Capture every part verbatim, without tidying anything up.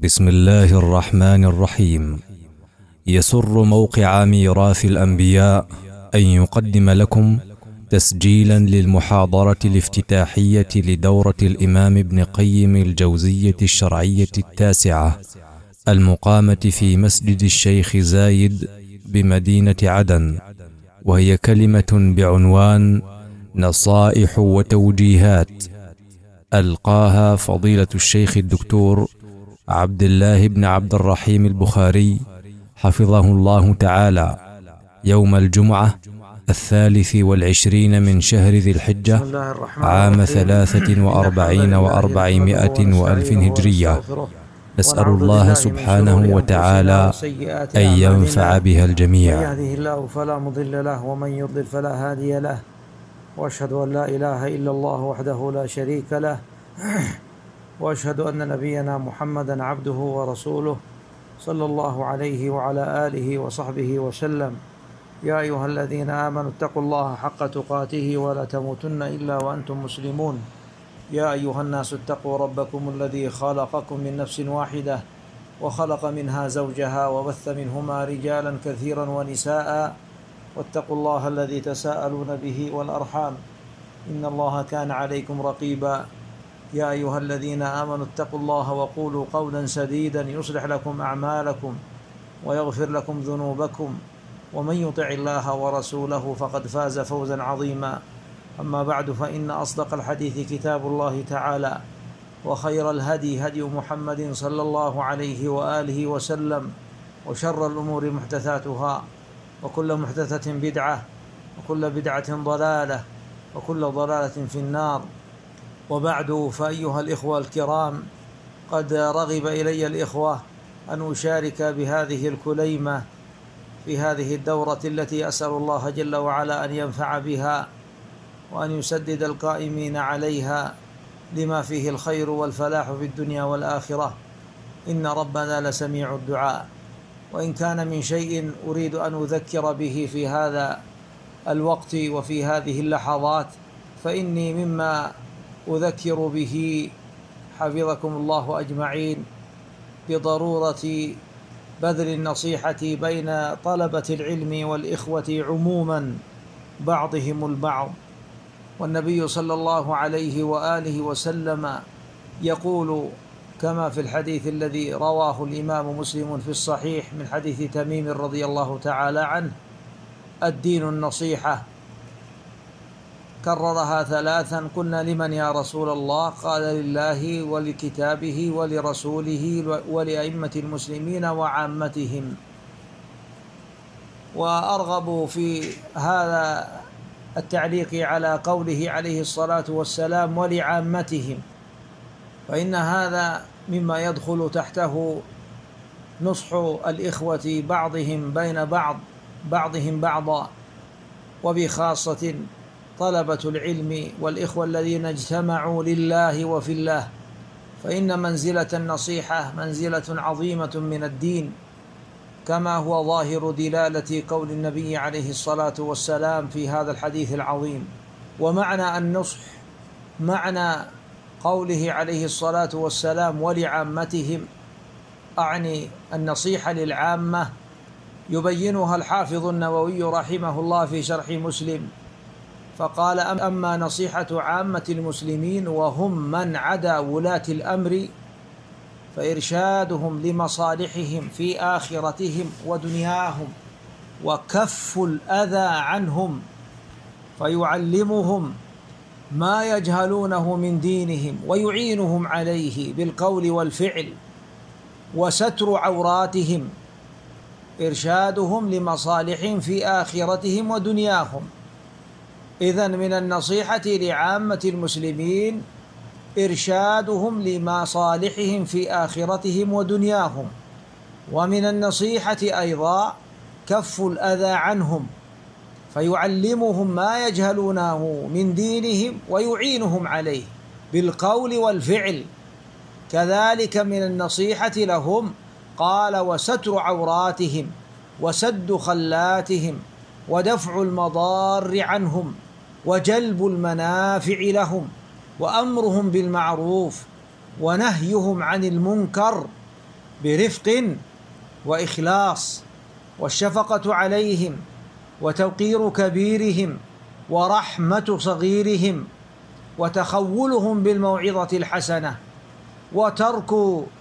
بسم الله الرحمن الرحيم. يسر موقع ميراث الأنبياء أن يقدم لكم تسجيلا للمحاضرة الافتتاحية لدورة الإمام ابن قيم الجوزية الشرعية التاسعة المقامة في مسجد الشيخ زايد بمدينة عدن، وهي كلمة بعنوان نصائح وتوجيهات ألقاها فضيلة الشيخ الدكتور عبد الله بن عبد الرحيم البخاري حفظه الله تعالى يوم الجمعة الثالث والعشرين من شهر ذي الحجة عام ثلاثة وأربعين وأربعمائة وألف هجرية. نسأل الله سبحانه وتعالى أن ينفع بها الجميع. من يهده الله فلا مضل له ومن يضلل فلا هادي له، وأشهد أن لا إله إلا الله وحده لا شريك له، وأشهد أن نبينا محمدا عبده ورسوله صلى الله عليه وعلى آله وصحبه وسلم. يا أيها الذين آمنوا اتقوا الله حق تقاته ولا تموتن إلا وأنتم مسلمون. يا أيها الناس اتقوا ربكم الذي خلقكم من نفس واحدة وخلق منها زوجها وبث منهما رجالا كثيرا ونساء، واتقوا الله الذي تساءلون به والأرحام إن الله كان عليكم رقيبا. يا أيها الذين آمنوا اتقوا الله وقولوا قولا سديدا يصلح لكم أعمالكم ويغفر لكم ذنوبكم، ومن يطع الله ورسوله فقد فاز فوزا عظيما. أما بعد، فإن أصدق الحديث كتاب الله تعالى، وخير الهدي هدي محمد صلى الله عليه وآله وسلم، وشر الأمور محدثاتها، وكل محدثة بدعة، وكل بدعة ضلالة، وكل ضلالة في النار. وبعد، فأيها الإخوة الكرام، قد رغب إلي الإخوة أن أشارك بهذه الكليمة في هذه الدورة التي أسأل الله جل وعلا أن ينفع بها وأن يسدد القائمين عليها لما فيه الخير والفلاح في الدنيا والآخرة، إن ربنا لسميع الدعاء. وإن كان من شيء أريد أن أذكر به في هذا الوقت وفي هذه اللحظات، فإني مما أذكر به حفظكم الله أجمعين بضرورة بذل النصيحة بين طلبة العلم والإخوة عموما بعضهم البعض. والنبي صلى الله عليه وآله وسلم يقول كما في الحديث الذي رواه الإمام مسلم في الصحيح من حديث تميم رضي الله تعالى عنه: الدين النصيحة. كررها ثلاثا. قلنا: لمن يا رسول الله؟ قال: لله ولكتابه ولرسوله ولأئمة المسلمين وعامتهم. وأرغب في هذا التعليق على قوله عليه الصلاة والسلام: ولعامتهم، فإن هذا مما يدخل تحته نصح الإخوة بعضهم بين بعض بعضهم بعضا، وبخاصة طلبة العلم والإخوة الذين اجتمعوا لله وفي الله، فإن منزلة النصيحة منزلة عظيمة من الدين، كما هو ظاهر دلالة قول النبي عليه الصلاة والسلام في هذا الحديث العظيم. ومعنى النصح، معنى قوله عليه الصلاة والسلام: ولعامتهم، أعني النصيحة للعامة، يبينها الحافظ النووي رحمه الله في شرح مسلم، فقال: أما نصيحة عامة المسلمين وهم من عدا ولاة الأمر فإرشادهم لمصالحهم في آخرتهم ودنياهم، وكف الأذى عنهم، فيعلمهم ما يجهلونه من دينهم ويعينهم عليه بالقول والفعل، وستر عوراتهم، إرشادهم لمصالحهم في آخرتهم ودنياهم. إذن من النصيحة لعامة المسلمين إرشادهم لمصالحهم في آخرتهم ودنياهم، ومن النصيحة أيضا كف الأذى عنهم، فيعلمهم ما يجهلونه من دينهم ويعينهم عليه بالقول والفعل. كذلك من النصيحة لهم قال: وستر عوراتهم، وسد خلاتهم، ودفع المضار عنهم، وجلب المنافع لهم، وأمرهم بالمعروف ونهيهم عن المنكر، برفق وإخلاص، والشفقة عليهم وتوقير كبيرهم ورحمة صغيرهم وتخولهم بالموعظة الحسنة وترك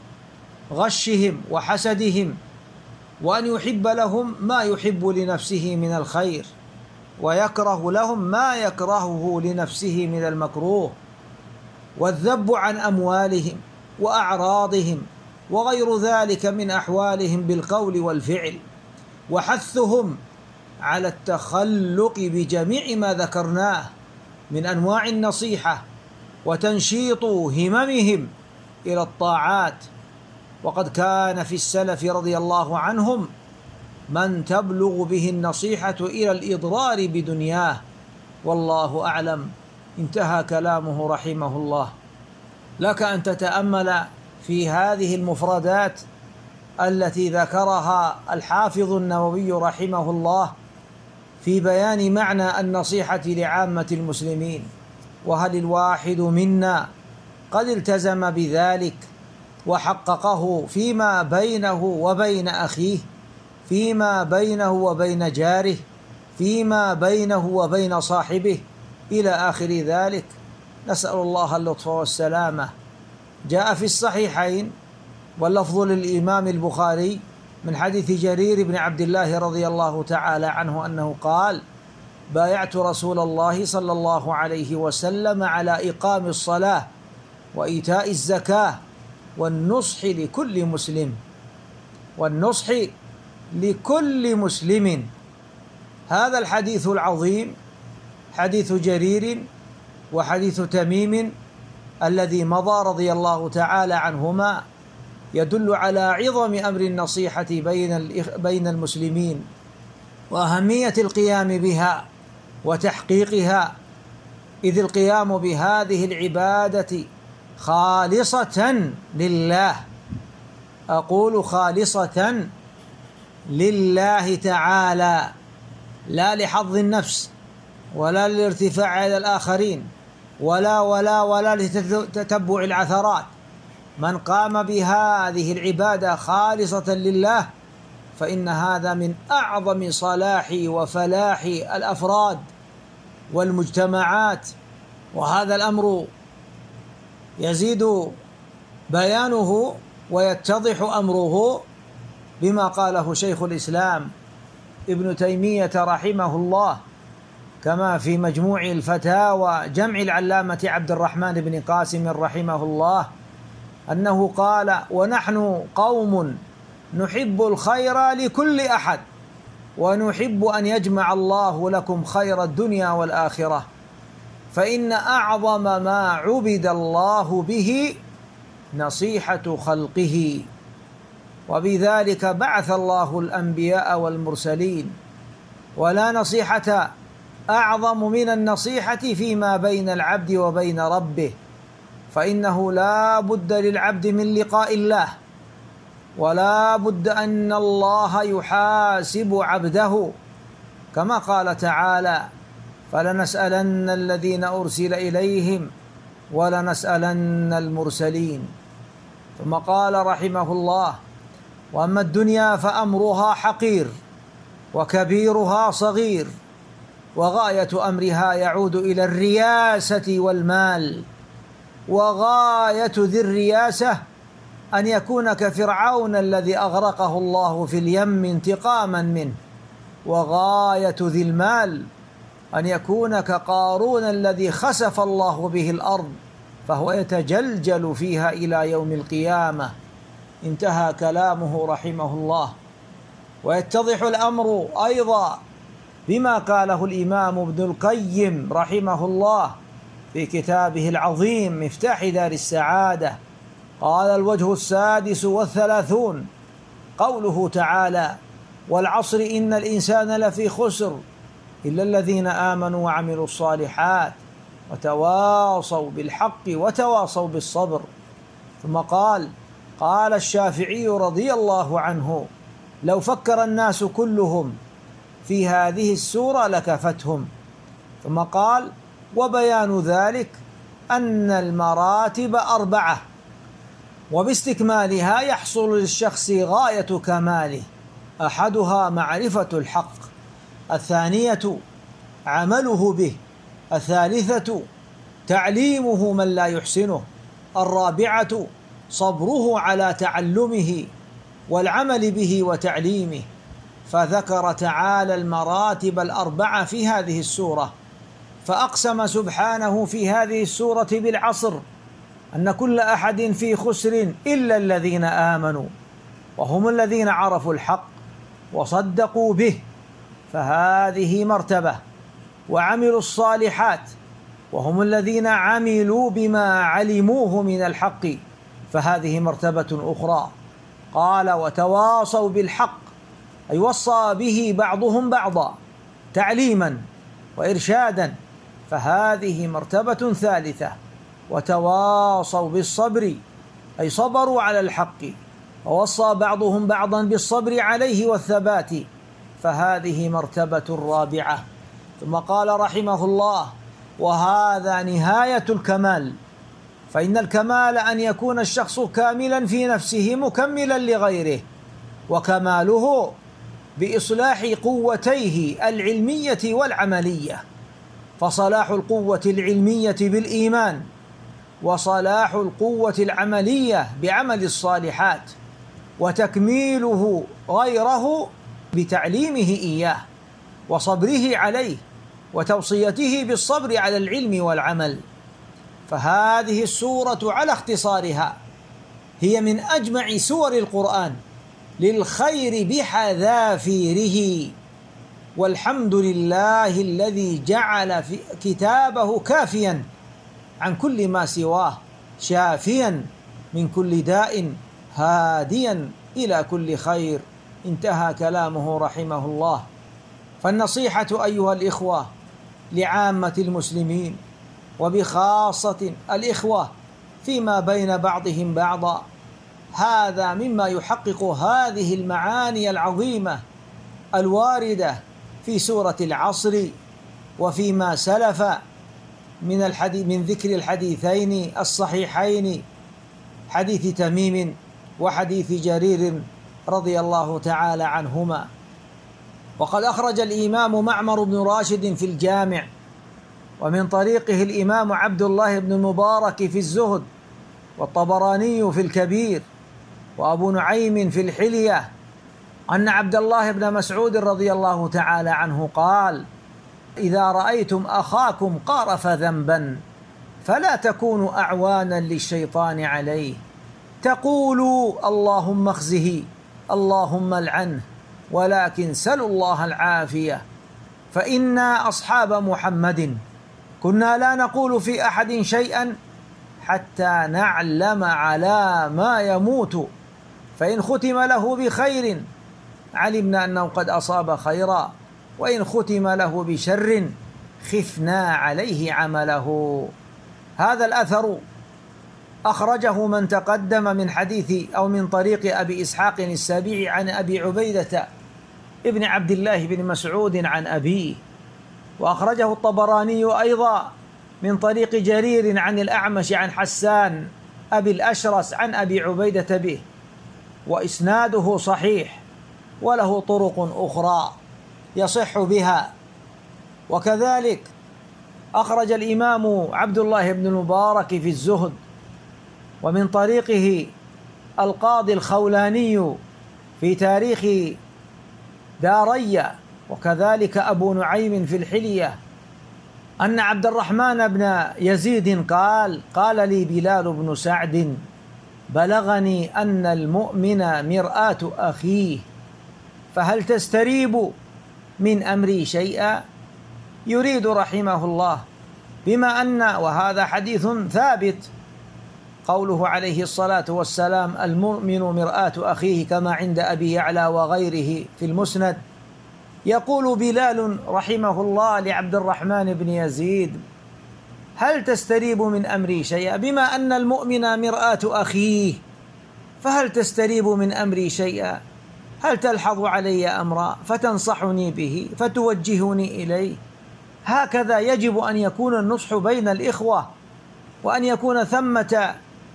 غشهم وحسدهم، وأن يحب لهم ما يحب لنفسه من الخير ويكره لهم ما يكرهه لنفسه من المكروه، والذب عن أموالهم وأعراضهم وغير ذلك من أحوالهم بالقول والفعل، وحثهم على التخلق بجميع ما ذكرناه من أنواع النصيحة وتنشيط هممهم إلى الطاعات. وقد كان في السلف رضي الله عنهم من تبلغ به النصيحة إلى الإضرار بدنياه، والله أعلم. انتهى كلامه رحمه الله. لك أن تتأمل في هذه المفردات التي ذكرها الحافظ النووي رحمه الله في بيان معنى النصيحة لعامة المسلمين، وهل الواحد منا قد التزم بذلك وحققه فيما بينه وبين أخيه، فيما بينه وبين جاره، فيما بينه وبين صاحبه إلى آخر ذلك؟ نسأل الله اللطف والسلامة. جاء في الصحيحين واللفظ للإمام البخاري من حديث جرير بن عبد الله رضي الله تعالى عنه أنه قال: بايعت رسول الله صلى الله عليه وسلم على إقام الصلاة وإيتاء الزكاة والنصح لكل مسلم، والنصح لكل مسلم. هذا الحديث العظيم حديث جرير وحديث تميم الذي مضى رضي الله تعالى عنهما يدل على عظم أمر النصيحة بين بين المسلمين وأهمية القيام بها وتحقيقها، إذ القيام بهذه العبادة خالصة لله، أقول خالصة لله تعالى، لا لحظ النفس ولا للارتفاع على الآخرين ولا ولا ولا لتتبع العثرات. من قام بهذه العبادة خالصة لله فإن هذا من أعظم صلاح وفلاح الأفراد والمجتمعات، وهذا الأمر يزيد بيانه ويتضح أمره بما قاله شيخ الإسلام ابن تيمية رحمه الله، كما في مجموع الفتاوى جمع العلامة عبد الرحمن بن قاسم رحمه الله أنه قال: ونحن قوم نحب الخير لكل أحد ونحب أن يجمع الله لكم خير الدنيا والآخرة، فإن أعظم ما عبد الله به نصيحة خلقه، وبذلك بعث الله الأنبياء والمرسلين، ولا نصيحة أعظم من النصيحة فيما بين العبد وبين ربه، فإنه لا بد للعبد من لقاء الله، ولا بد أن الله يحاسب عبده، كما قال تعالى: فلنسألن الذين أرسل إليهم ولنسألن المرسلين. ثم قال رحمه الله: وأما الدنيا فأمرها حقير وكبيرها صغير، وغاية أمرها يعود إلى الرياسة والمال، وغاية ذي الرياسة أن يكون كفرعون الذي أغرقه الله في اليم انتقاما منه، وغاية ذي المال أن يكون كقارون الذي خسف الله به الأرض فهو يتجلجل فيها إلى يوم القيامة. انتهى كلامه رحمه الله. ويتضح الأمر أيضا بما قاله الإمام ابن القيم رحمه الله في كتابه العظيم مفتاح دار السعادة، قال: الوجه السادس والثلاثون قوله تعالى: والعصر إن الإنسان لفي خسر إلا الذين آمنوا وعملوا الصالحات وتواصوا بالحق وتواصوا بالصبر. ثم قال: قال الشافعي رضي الله عنه: لو فكر الناس كلهم في هذه السورة لكفتهم. ثم قال: وبيان ذلك أن المراتب أربعة: وباستكمالها يحصل للشخص غاية كماله. أحدها معرفة الحق، الثانية عمله به، الثالثة تعليمه من لا يحسنه، الرابعة صبره على تعلمه والعمل به وتعليمه. فذكر تعالى المراتب الأربعة في هذه السورة، فأقسم سبحانه في هذه السورة بالعصر أن كل أحد في خسر إلا الذين آمنوا، وهم الذين عرفوا الحق وصدقوا به، فهذه مرتبة. وعملوا الصالحات، وهم الذين عملوا بما علموه من الحق، فهذه مرتبة أخرى. قال وتواصوا بالحق، أي وصى به بعضهم بعضا تعليما وإرشادا، فهذه مرتبة ثالثة. وتواصوا بالصبر، أي صبروا على الحق، ووصى بعضهم بعضا بالصبر عليه والثبات، فهذه مرتبة رابعة. ثم قال رحمه الله: وهذا نهاية الكمال، فإن الكمال أن يكون الشخص كاملا في نفسه مكملا لغيره، وكماله بإصلاح قوتيه العلمية والعملية، فصلاح القوة العلمية بالإيمان، وصلاح القوة العملية بعمل الصالحات، وتكميله غيره بتعليمه إياه وصبره عليه وتوصيته بالصبر على العلم والعمل. فهذه السورة على اختصارها هي من أجمع سور القرآن للخير بحذافيره، والحمد لله الذي جعل في كتابه كافيا عن كل ما سواه، شافيا من كل داء، هاديا إلى كل خير. انتهى كلامه رحمه الله. فالنصيحة أيها الإخوة لعامة المسلمين، وبخاصة الإخوة فيما بين بعضهم بعضا، هذا مما يحقق هذه المعاني العظيمة الواردة في سورة العصر وفيما سلف من الحديث من ذكر الحديثين الصحيحين، حديث تميم وحديث جرير رضي الله تعالى عنهما. وقد أخرج الإمام معمر بن راشد في الجامع، ومن طريقه الإمام عبد الله بن المبارك في الزهد، والطبراني في الكبير، وأبو نعيم في الحلية، أن عبد الله بن مسعود رضي الله تعالى عنه قال: إذا رأيتم أخاكم قارف ذنبا فلا تكونوا أعوانا للشيطان عليه، تقولوا اللهم اخزه اللهم العنه، ولكن سلوا الله العافية، فإنا أصحاب محمد كنا لا نقول في أحد شيئا حتى نعلم على ما يموت، فإن ختم له بخير علمنا أنه قد أصاب خيرا، وإن ختم له بشر خفنا عليه عمله. هذا الأثر أخرجه من تقدم من حديث أو من طريق أبي إسحاق السبيعي عن أبي عبيدة ابن عبد الله بن مسعود عن أبيه، وأخرجه الطبراني أيضا من طريق جرير عن الأعمش عن حسان أبي الأشرس عن أبي عبيدة به، وإسناده صحيح وله طرق أخرى يصح بها. وكذلك أخرج الإمام عبد الله بن المبارك في الزهد، ومن طريقه القاضي الخولاني في تاريخ دارية، وكذلك أبو نعيم في الحلية، أن عبد الرحمن بن يزيد قال: قال لي بلال بن سعد: بلغني أن المؤمن مرآة أخيه، فهل تستريب من أمري شيئا؟ يريد رحمه الله بما أن، وهذا حديث ثابت، قوله عليه الصلاة والسلام: المؤمن مرآة أخيه، كما عند أبي يعلى وغيره في المسند. يقول بلال رحمه الله لعبد الرحمن بن يزيد: هل تستريب من أمري شيئا؟ بما أن المؤمن مرآة أخيه، فهل تستريب من أمري شيئا؟ هل تلحظ علي أمرا فتنصحني به فتوجهني إليه؟ هكذا يجب أن يكون النصح بين الإخوة، وأن يكون ثمة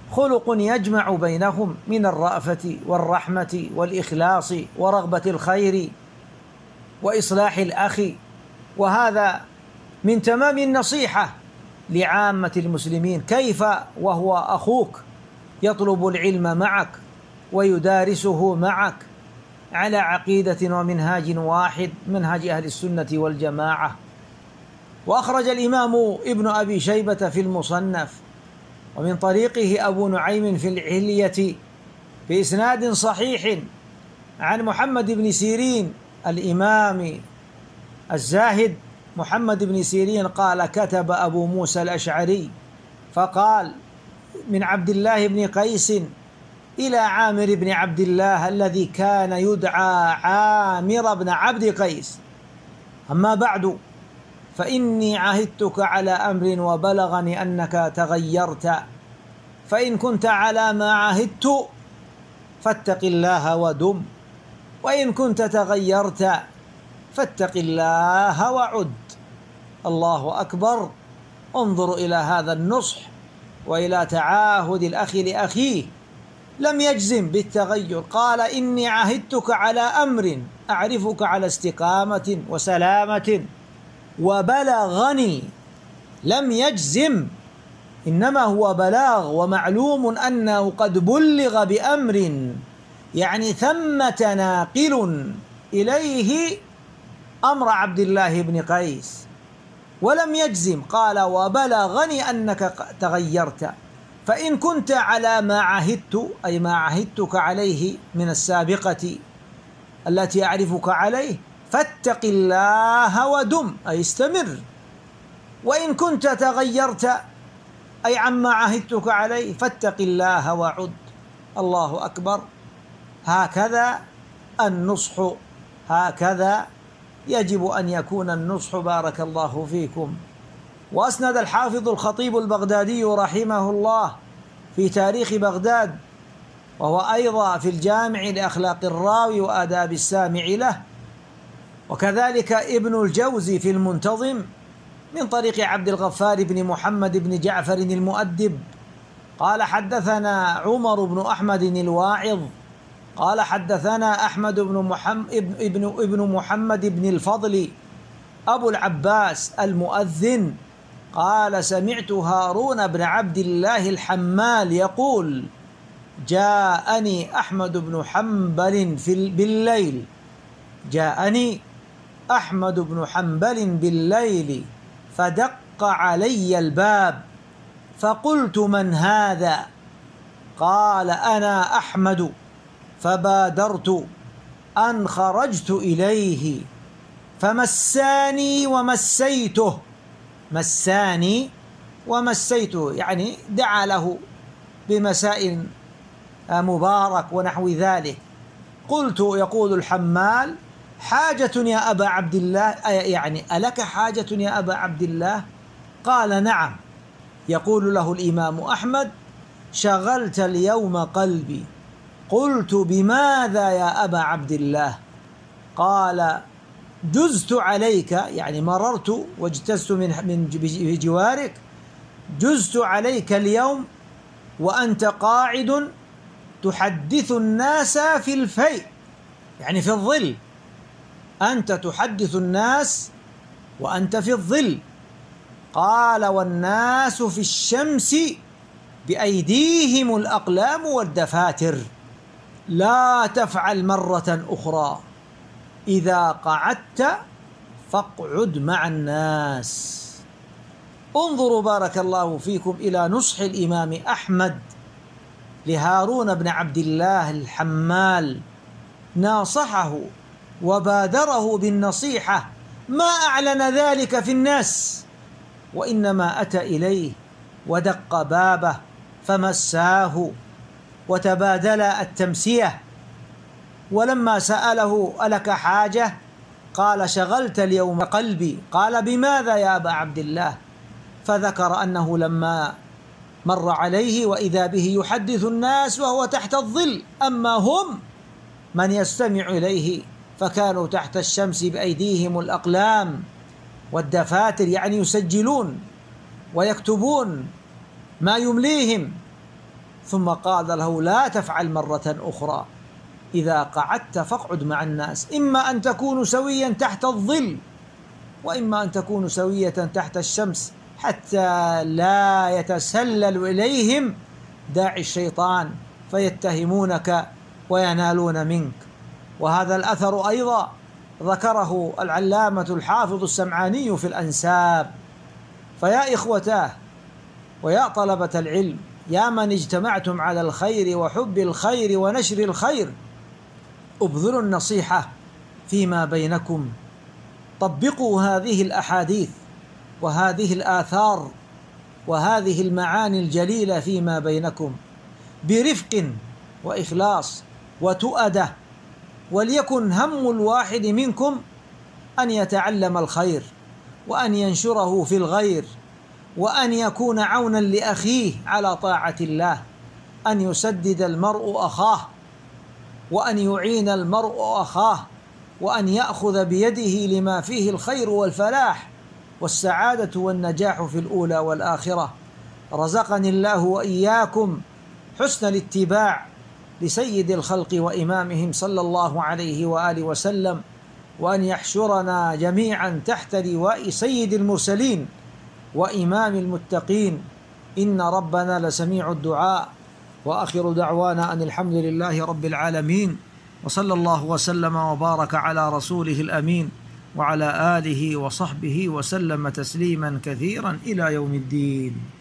خلق يجمع بينهم من الرأفة والرحمة والإخلاص ورغبة الخير وإصلاح الأخ، وهذا من تمام النصيحة لعامة المسلمين. كيف وهو أخوك يطلب العلم معك ويدارسه معك على عقيدة ومنهاج واحد، منهاج أهل السنة والجماعة. وأخرج الإمام ابن أبي شيبة في المصنف ومن طريقه أبو نعيم في الحلية بإسناد صحيح عن محمد بن سيرين الإمام الزاهد محمد بن سيرين قال: كتب أبو موسى الأشعري فقال من عبد الله بن قيس إلى عامر بن عبد الله الذي كان يدعى عامر بن عبد قيس: أما بعد، فإني عهدتك على أمر وبلغني أنك تغيرت، فإن كنت على ما عهدت فاتق الله ودم، وإن كنت تغيرت فاتق الله وعد. الله أكبر. انظروا إلى هذا النصح وإلى تعاهد الأخ لأخيه. لم يجزم بالتغير، قال: إني عهدتك على أمر أعرفك على استقامة وسلامة وبلغني. لم يجزم، إنما هو بلاغ، ومعلوم أنه قد بلغ بأمر، يعني ثمة ناقل إليه أمر عبد الله بن قيس. ولم يجزم، قال: وبلغني أنك تغيرت، فإن كنت على ما عهدت، أي ما عهدتك عليه من السابقة التي أعرفك عليه، فاتق الله ودم، أي استمر. وإن كنت تغيرت، أي عما عهدتك عليه، فاتق الله وعد. الله أكبر. هكذا النصح، هكذا يجب أن يكون النصح. بارك الله فيكم. وأسند الحافظ الخطيب البغدادي رحمه الله في تاريخ بغداد، وهو أيضا في الجامع لأخلاق الراوي وآداب السامع له، وكذلك ابن الجوزي في المنتظم من طريق عبد الغفار بن محمد بن جعفر المؤدب قال: حدثنا عمر بن أحمد الواعظ قال: حدثنا أحمد بن محمد ابن, ابن محمد بن الفضل أبو العباس المؤذن قال: سمعت هارون بن عبد الله الحمال يقول: جاءني أحمد بن حنبل في بالليل جاءني أحمد بن حنبل بالليل فدق علي الباب، فقلت: من هذا؟ قال: أنا أحمد. فبادرت أن خرجت إليه فمساني ومسيته. مساني ومسيته يعني دعا له بمساء مبارك ونحو ذلك. قلت، يقول الحمال: حاجة يا أبا عبد الله؟ يعني ألك حاجة يا أبا عبد الله؟ قال: نعم. يقول له الإمام أحمد: شغلت اليوم قلبي. قلت: بماذا يا أبا عبد الله؟ قال: جزت عليك، يعني مررت واجتزت من من بجوارك، جزت عليك اليوم وأنت قاعد تحدث الناس في الفيء، يعني في الظل. أنت تحدث الناس وأنت في الظل. قال: والناس في الشمس بأيديهم الأقلام والدفاتر. لا تفعل مرة أخرى، إذا قعدت فاقعد مع الناس. انظروا بارك الله فيكم إلى نصح الإمام أحمد لهارون بن عبد الله الحمال، ناصحه وبادره بالنصيحة، ما أعلن ذلك في الناس، وإنما أتى إليه ودق بابه فمساه وتبادل التمسية. ولما سأله: ألك حاجة؟ قال: شغلت اليوم قلبي. قال: بماذا يا أبا عبد الله؟ فذكر أنه لما مر عليه وإذا به يحدث الناس وهو تحت الظل، أما هم من يستمع إليه فكانوا تحت الشمس بأيديهم الأقلام والدفاتر، يعني يسجلون ويكتبون ما يمليهم. ثم قال له: لا تفعل مرة أخرى، إذا قعدت فاقعد مع الناس، إما أن تكون سويا تحت الظل وإما أن تكون سوية تحت الشمس، حتى لا يتسلل إليهم داعي الشيطان فيتهمونك وينالون منك. وهذا الأثر أيضا ذكره العلامة الحافظ السمعاني في الأنساب. فيا إخوتاه ويا طلبة العلم، يا من اجتمعتم على الخير وحب الخير ونشر الخير، ابذلوا النصيحة فيما بينكم، طبقوا هذه الأحاديث وهذه الآثار وهذه المعاني الجليلة فيما بينكم برفق وإخلاص وتؤدة، وليكن هم الواحد منكم أن يتعلم الخير وأن ينشره في الغير، وأن يكون عونا لأخيه على طاعة الله، أن يسدد المرء أخاه، وأن يعين المرء أخاه، وأن يأخذ بيده لما فيه الخير والفلاح والسعادة والنجاح في الأولى والآخرة. رزقني الله وإياكم حسن الاتباع لسيد الخلق وإمامهم صلى الله عليه وآله وسلم، وأن يحشرنا جميعا تحت لواء سيد المرسلين وإمام المتقين، إن ربنا لسميع الدعاء. وآخر دعوانا أن الحمد لله رب العالمين، وصلى الله وسلم وبارك على رسوله الأمين وعلى آله وصحبه وسلم تسليما كثيرا إلى يوم الدين.